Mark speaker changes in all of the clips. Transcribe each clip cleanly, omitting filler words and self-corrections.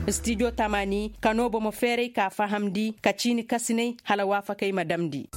Speaker 1: studio tamani kano bomo fere ka fahamdi kacini kasine hala wafa kai madamdi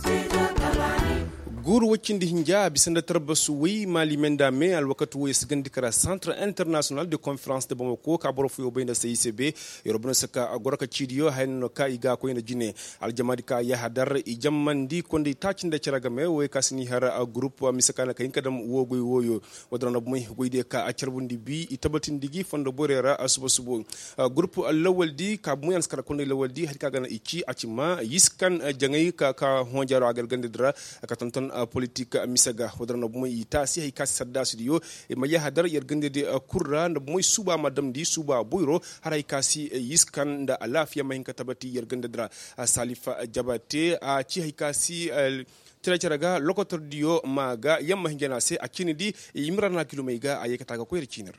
Speaker 2: guru wacindi hinja bisanda tarbasu wi mali menda me al wakatu wi sigandi kara centre international de conférence de Bamako ka borofu yo bayna CICB yorobno saka agoraka cidiyo hayno ka iga ko ina jine al jamadi ka ya hadar i jammandi kondi tacinde ciraga me we kasini hara groupe misakana ka hinkadam wogoy woyo wadrana bumay goyde ka acerbundi bi itabatindigi fondo borera asubo subo groupe lawaldi ka buyan skara kondi lawaldi hadika gana ici acima yiskan jangay ka honjaro agal gandidra ka tonton politique misaga wadrana bumay tasi hay kas sadda studio e maya hadar yergande de kurra na bumay suba madam di suba boyro haray kasi yiskan da alafiya mahinka tabati yergande dra salifa jabate a ci hay kasi tiraga lokotor dio maga yamma hingena se akini di imrana kilomega ayekata ga koyr chinir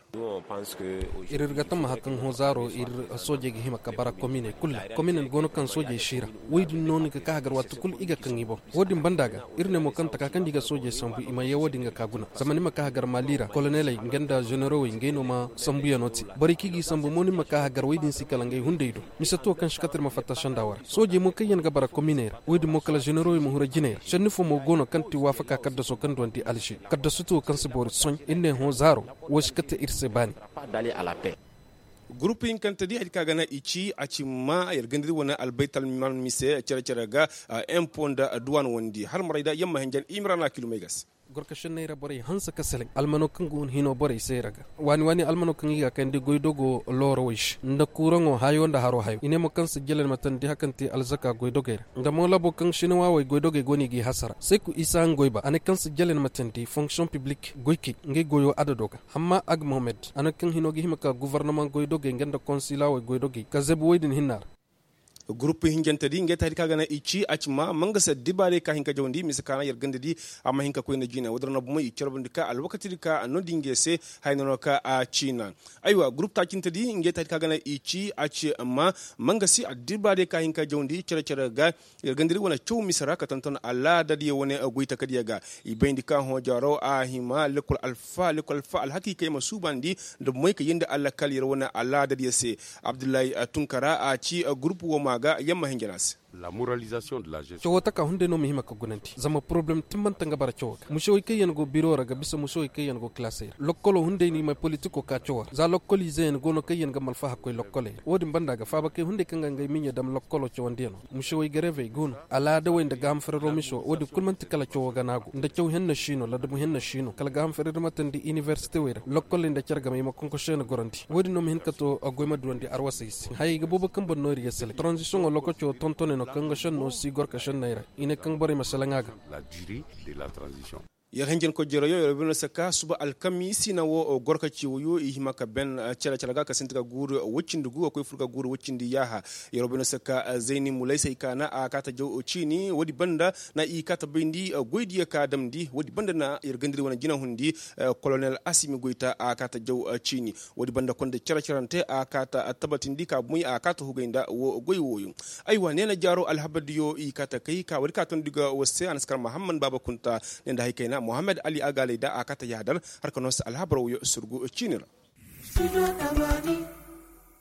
Speaker 3: irgata mahakan hozaro soje gi hima kabara commune commune gono kan soje shira waydi non ka kagar wat kul iga kan ibo wodin bandaga irne mo kan taka kan diga soje sambu ima yewodi nga kaguna zamani maka hagar malira colonel ngenda general ngeno ma sambu yanoti bari kigi sambu moni maka hagar waydin sikala ngay hundeydo misato kan shikatir ma fatta shandawar soje mo kayen ga bara commune waydi mo kala general mo hura jiner fo mo gono kanti wafaka kadda so kan donti alshi kadda suto kan sibor son inne ho zaro woshkata irse bani
Speaker 4: dali ala paix
Speaker 2: groupe in kantadi hadika gana ici acima yergandiri wona albaital man mise cerga imponda duwan wondi har marayda yamma henjan imrana kilomegas
Speaker 3: gorka shanneira bore hansa kasalen almano kangun hino bore seraga wani almano kangiga kandi goydogo loro wish nda kurango hayo nda haro hayo inemo kansa jelen matandi hakanti alzaka goydogere nda mola bo kan shinwa way goydoge goni gi hasara seku isan goyba ane kansa jelen matandi fonction publique goyki nge goyo adadoga hamma ag mohammed ane kan hino gi himaka gouvernement goydoge ngenda konsila way goydoge kazebu waydin hinnar
Speaker 2: groupe hinjantadi ngeta hadi kagana ici acima mangasa dibare ka hinka jawndi misakana yergandedi amma hinka ko ina jina wadrana buma icerbandika al wakati ka nodi ngese haynono ka a china aywa groupe tacintadi ngeta hadi kagana ici aci amma mangasi dibare ka hinka jawndi cercere ga yergandedi wona chow misara ka tanton alla dadi wona goita kadiyaga ibendika ho jaro a hima lekol alfa al hakika ma subandi de moy ka yenda alla kalir wona alla dadi se abdullahi tunkara a ci groupe wo ga yamma hingenas
Speaker 4: la moralisation de la gestion
Speaker 3: chowata ka hunde no mihima ka gunanti zama problem timbanta ngabara chowaka mushoy kayen go biro raga bisa mushoy kayen go classer lokkolo hunde ni ma politiko ka chowar za lokkoli zen go no kayen gamal fa hakoy lokkole wodi banda ga fa ba kay hunde kanga ngay minya dam lokkolo chowandeno mushoy gareve gono ala da wenda gam ferro misho wodi kulmanti kala chowaga nago nda chow henna shino la dum henna shino kala gam ferro matandi university wera lokkole nda cerga may ma konko shena goranti wodi no min kato agoyma duwandi arwasais hay ga boba kambon nori yesele transition lokocho tontone kanga shanno si gorka shannaira ine kang bari masalangaga
Speaker 4: la durée de la transition
Speaker 2: yer henjen ko jero yo rubino saka suba alkamisi na wo gorka ciwo i himaka ben cala ka sintika guru wuccindi gu ko furka guru wuccindi yaha yer rubino saka zaini mulaysa ikana akata jaw cini wodi banda na ikata bindi goydi ka damdi wodi banda na yer gandiri wona jina hundi colonel Asimi Goita akata jaw cini wodi banda konde carante akata tabatindi ka muy akata hugenda wo goy woyu aywa nena jaro alhabadiyo ikata kai ka wadi ka ton diga wose anaskar Muhammad Baba Kunta nenda haykaina Muhammad Ali Agale da akata yadar har kanos alhabaro yo surgu chinira